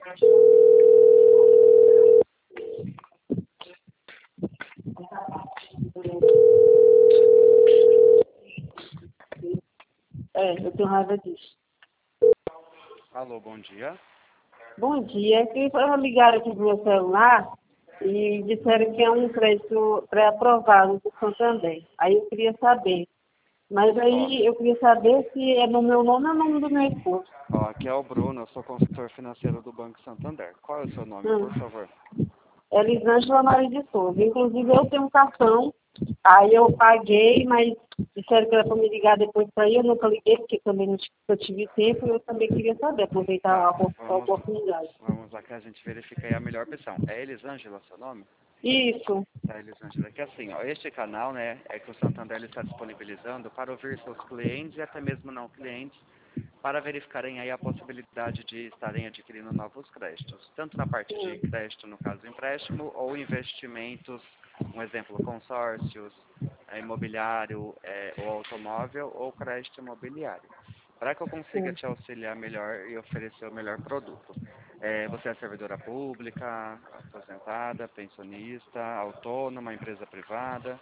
Eu tenho raiva disso. Alô, bom dia. Bom dia. Ligaram aqui pro meu celular e disseram que é um crédito pré-aprovado do Santander. Aí eu queria saber. Mas aí eu queria saber se é no meu nome ou no nome do meu esposo. Aqui é o Bruno, eu sou consultor financeiro do Banco Santander. Qual é o seu nome, por favor? É Elisângela Maria de Souza. Inclusive eu tenho um cartão, aí eu paguei, mas disseram que era para me ligar depois para ir, eu nunca liguei, porque também não tive tempo, e eu também queria saber, aproveitar a oportunidade. Vamos lá que a gente verifica aí a melhor opção. É Elisângela seu nome? Isso. Tá, Elisângela, que assim, ó, este canal, né, é que o Santander ele está disponibilizando para ouvir seus clientes e até mesmo não clientes, para verificarem aí a possibilidade de estarem adquirindo novos créditos, tanto na parte de crédito, no caso empréstimo, ou investimentos, um exemplo, consórcios, imobiliário, ou automóvel, ou crédito imobiliário. Para que eu consiga te auxiliar melhor e oferecer o melhor produto. Você é servidora pública, aposentada, pensionista, autônoma, empresa privada?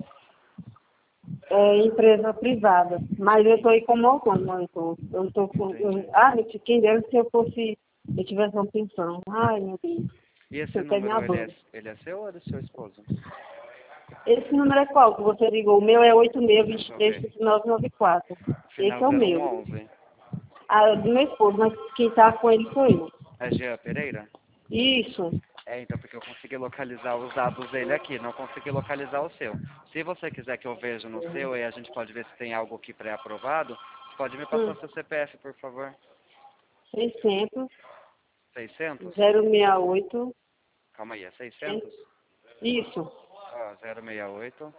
É empresa privada, mas eu estou aí como autônoma, eu estou com... quem dera se eu tivesse uma pensão. Ai, meu Deus. E esse Você quer me número, abrir? ele é seu ou é do seu esposo? Esse número é qual que você ligou? O meu é 8623-3994. Esse Final é o meu. 011. Do meu esposo, mas quem está com ele sou eu. É Jean Pereira? Isso. Então, porque eu consegui localizar os dados dele aqui, não consegui localizar o seu. Se você quiser que eu veja no seu e a gente pode ver se tem algo aqui pré-aprovado, você pode me passar o seu CPF, por favor. 600 600? 068. Calma aí, é 600? Isso. 068.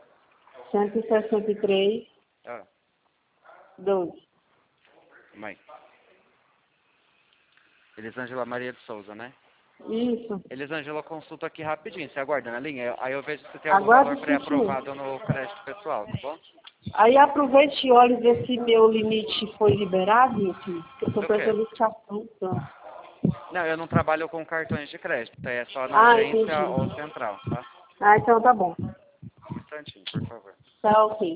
163 12. Mãe. Elisângela Maria de Souza, né? Isso. Elisângela, consulta aqui rapidinho, você aguarda na linha? Aí eu vejo se tem algum Aguarde valor um pré-aprovado no crédito pessoal, tá bom? Aí aproveite e olhe ver se meu limite foi liberado, meu filho. Que eu estou Do quê? prestando cartão. Então. Não, eu não trabalho com cartões de crédito, é só na agência ou Entendi. central, tá? Então tá bom. Um instantinho, por favor. Tá ok.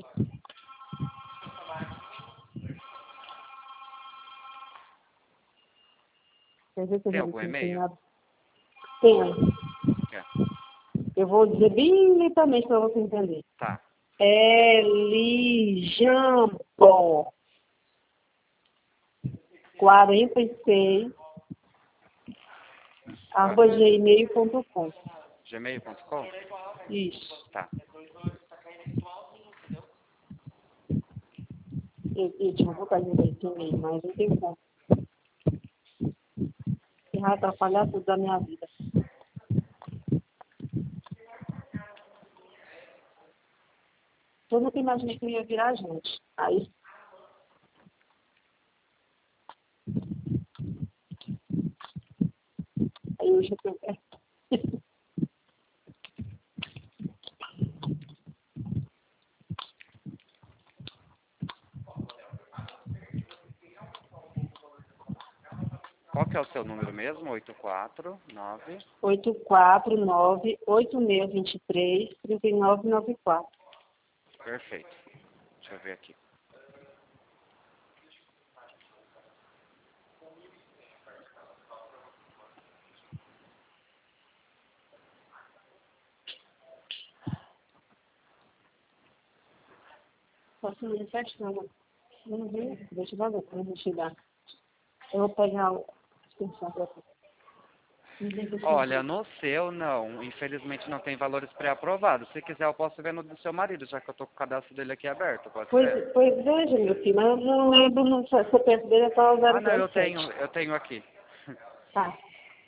Tem algum e-mail? Tenho. É. Eu vou dizer bem lentamente para você entender. Tá. É Lijambo 46 @gmail.com. Gmail.com? Isso. Tá. Eu tinha vontade de ver esse e-mail, mas não tem como. Que vai atrapalhar tudo da minha vida. Eu nunca imaginei que eu ia virar gente. Aí hoje eu tenho... Qual que é o seu número mesmo? 849? 849-8623-3994. Perfeito. Deixa eu ver aqui. Posso ir fechando. Não vi. Deixa eu ver como eu vou chegar. Eu vou pegar a extensão para você. Olha, no seu não. Infelizmente não tem valores pré-aprovados. Se quiser eu posso ver no do seu marido, já que eu tô com o cadastro dele aqui aberto. Pode ser? Pois veja, meu filho, mas eu não lembro no CPF dele, é só o Não, 007. eu tenho aqui. Tá.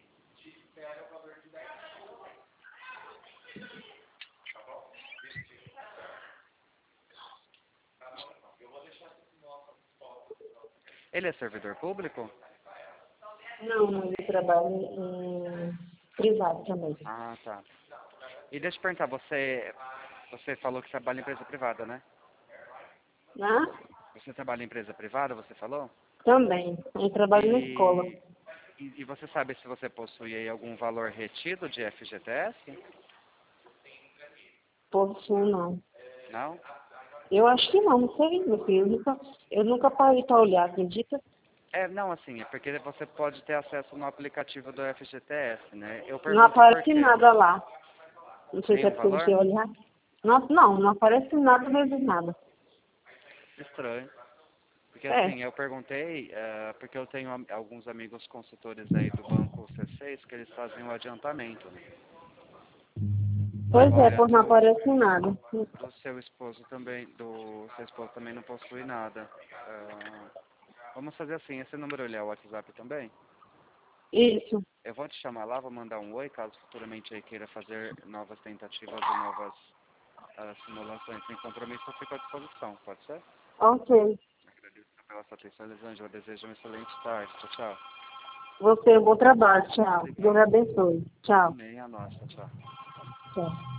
Ele é servidor público? Não, ele trabalha em privado também. Ah, tá. E deixa eu perguntar, você falou que trabalha em empresa privada, né? Ah? Você trabalha em empresa privada, você falou? Também. Ele trabalha na escola. E E você sabe se você possui aí algum valor retido de FGTS? Possuo não. Não? Eu acho que não sei, meu filho. Eu nunca parei para olhar, acredita? Não, assim, é porque você pode ter acesso no aplicativo do FGTS, né? Eu Não pergunto por aparece quê? nada lá. Não sei se é Nenhum porque valor? você olhar. Não aparece nada mesmo nada. Estranho. Porque É, assim, eu perguntei, porque eu tenho alguns amigos consultores aí do banco C6 que eles fazem o adiantamento, né? pois é, Olha, pois não aparece nada. do seu esposo também não possui nada. Vamos fazer assim, esse número ele é o WhatsApp também? Isso, Eu vou te chamar lá, vou mandar um oi, caso futuramente aí queira fazer novas tentativas e novas simulações sem compromisso, eu fico à disposição, pode ser? ok. Agradeço pela sua atenção, Elisângela. Eu desejo uma excelente tarde. Tchau, tchau. Você, bom trabalho, tchau. Deus Obrigado. abençoe. Tchau, Amém, a nossa. Tchau. tchau.